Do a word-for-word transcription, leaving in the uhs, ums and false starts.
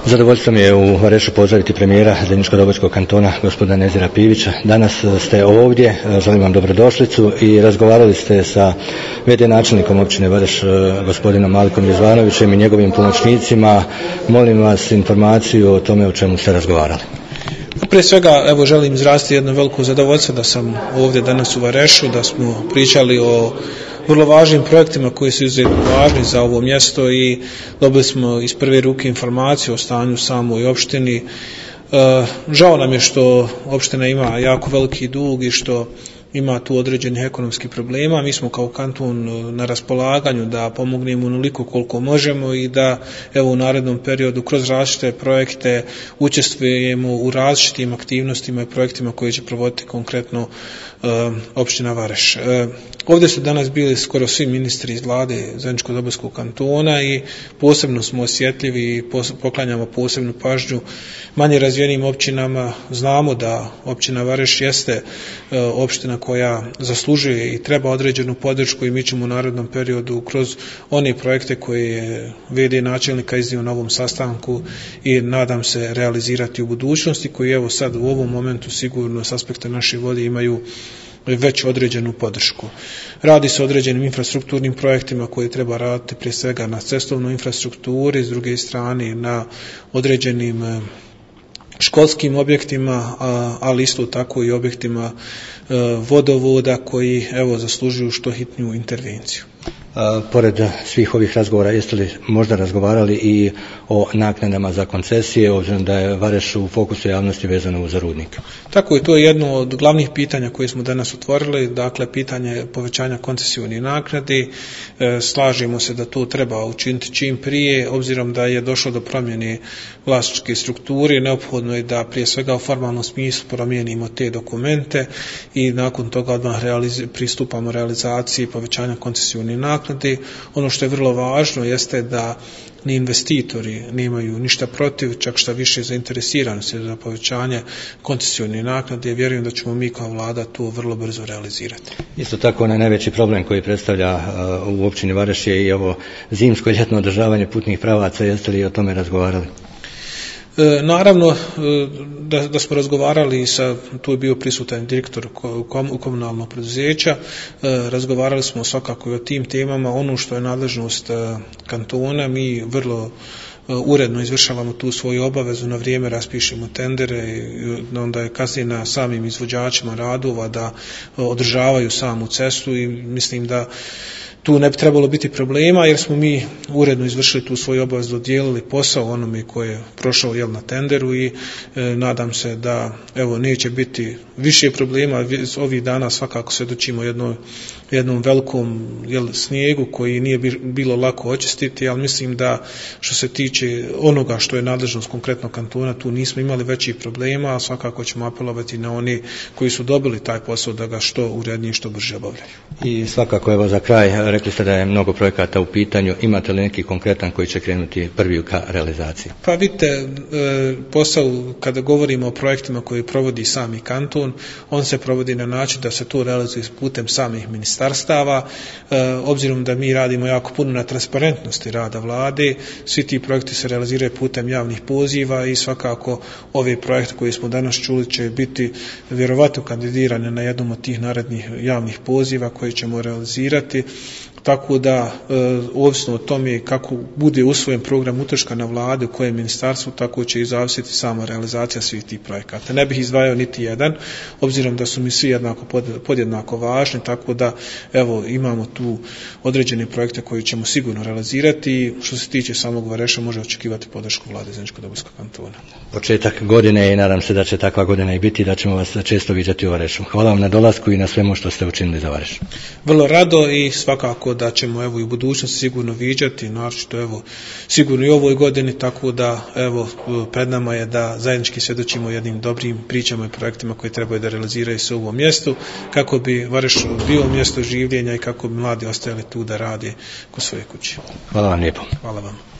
Zadovoljstvo mi je u Varešu pozdraviti premijera Zeničko-Dobojskog kantona gospodina Nezira Pivića. Danas ste ovdje, želim vam dobrodošlicu i razgovarali ste sa v d načelnikom općine Vareš gospodinom Malikom Rizvanovićem i njegovim pomoćnicima. Molim vas informaciju o tome o čemu ste razgovarali. Prije svega, evo, želim izraziti jedno veliko zadovoljstvo da sam ovdje danas u Varešu, da smo pričali o vrlo važnim projektima koji su izuzetno važni za ovo mjesto i dobili smo iz prve ruke informaciju o stanju samoj opštini. E, žao nam je što opština ima jako veliki dug i što ima tu određenih ekonomskih problema. Mi smo kao kanton na raspolaganju da pomognemo onoliko koliko možemo i da evo u narednom periodu kroz različite projekte učestvujemo u različitim aktivnostima i projektima koje će provoditi konkretno e, opština Vareš. E, ovdje su danas bili skoro svi ministri iz vlade Zeničko-Dobojskog kantona i posebno smo osjetljivi i poklanjamo posebnu pažnju manje razvijenim općinama. Znamo da općina Vareš jeste e, opština koja zaslužuje i treba određenu podršku i mi ćemo u narednom periodu kroz one projekte koje je v d načelnika iznio na ovom sastanku i nadam se realizirati u budućnosti, koji evo sad u ovom momentu sigurno s aspekta naše vode imaju već određenu podršku. Radi se o određenim infrastrukturnim projektima koje treba raditi prije svega na cestovnoj infrastrukturi, s druge strane na određenim školskim objektima, ali isto tako i objektima vodovoda koji evo zaslužuju što hitniju intervenciju. A, pored svih ovih razgovora, jeste li možda razgovarali i o naknadama za koncesije, obzirom da je Vareš u fokusu javnosti vezano uz rudnik? Tako je, to je jedno od glavnih pitanja koje smo danas otvorili, dakle pitanje povećanja koncesijskih naknadi. E, slažemo se da to treba učiniti čim prije, obzirom da je došlo do promjene vlasničke strukture, neophodno je da prije svega u formalnom smislu promijenimo te dokumente i nakon toga odmah realiz- pristupamo realizaciji povećanja koncesijskih naknadi. Ono što je vrlo važno jeste da ni investitori nemaju ništa protiv, čak šta više zainteresiranosti za povećanje koncesijskih naknade. Vjerujem da ćemo mi kao vlada to vrlo brzo realizirati. Isto tako onaj najveći problem koji predstavlja uh, u općini Vareš je i ovo zimsko i ljetno održavanje putnih pravaca. Jeste li o tome razgovarali? E, naravno e, da, da smo razgovarali sa, tu je bio prisutan direktor kom, komunalnog preduzeća, e, razgovarali smo svakako i o tim temama. Ono što je nadležnost e, kantona, mi vrlo e, uredno izvršavamo tu svoju obavezu, na vrijeme raspišemo tendere i onda je kasnije na samim izvođačima radova da e, održavaju samu cestu i mislim da tu ne bi trebalo biti problema jer smo mi uredno izvršili tu svoju obavezu, dodijelili posao onome koji je prošao jel, na tenderu i e, nadam se da evo neće biti više problema. Ovih dana svakako svjedočimo jednom, jednom velikom jel, snijegu koji nije bilo lako očistiti, ali mislim da što se tiče onoga što je nadležnost konkretno kantona, tu nismo imali većih problema, a svakako ćemo apelovati na oni koji su dobili taj posao da ga što urednije i što brže obavljaju. I svakako evo za kraj, rekli ste da je mnogo projekata u pitanju. Imate li neki konkretan koji će krenuti prvi ka realizaciji? Pa vidite, posao kada govorimo o projektima koje provodi sami kanton, on se provodi na način da se to realizuje putem samih ministarstava. Obzirom da mi radimo jako puno na transparentnosti rada vlade, svi ti projekti se realiziraju putem javnih poziva i svakako ove projekte koje smo danas čuli će biti vjerovatno kandidirane na jednom od tih narednih javnih poziva koje ćemo realizirati. Tako da, e, ovisno o tome kako bude usvojen program utrška na vlade u kojem ministarstvu, tako će i zavisiti sama realizacija svih tih projekata. Ne bih izdvajao niti jedan, obzirom da su mi svi jednako pod, podjednako važni, tako da evo imamo tu određene projekte koje ćemo sigurno realizirati i što se tiče samog Vareša može očekivati podršku vlade Zeničko-Dobojskog kantona. Početak godine i nadam se da će takva godina i biti, da ćemo vas često viđati u Varešu. Hvala vam na dolasku i na svemu što ste učinili za Vareš. Vrlo rado i svakako da ćemo evo i u budućnosti sigurno viđati, naročito evo sigurno i u ovoj godini, tako da evo pred nama je da zajednički svjedočimo jednim dobrim pričama i projektima koje trebaju da realiziraju se u ovom mjestu, kako bi Vareš bio mjesto življenja i kako bi mladi ostajali tu da rade kod svoje kuće. Hvala vam lijepo. Hvala vam.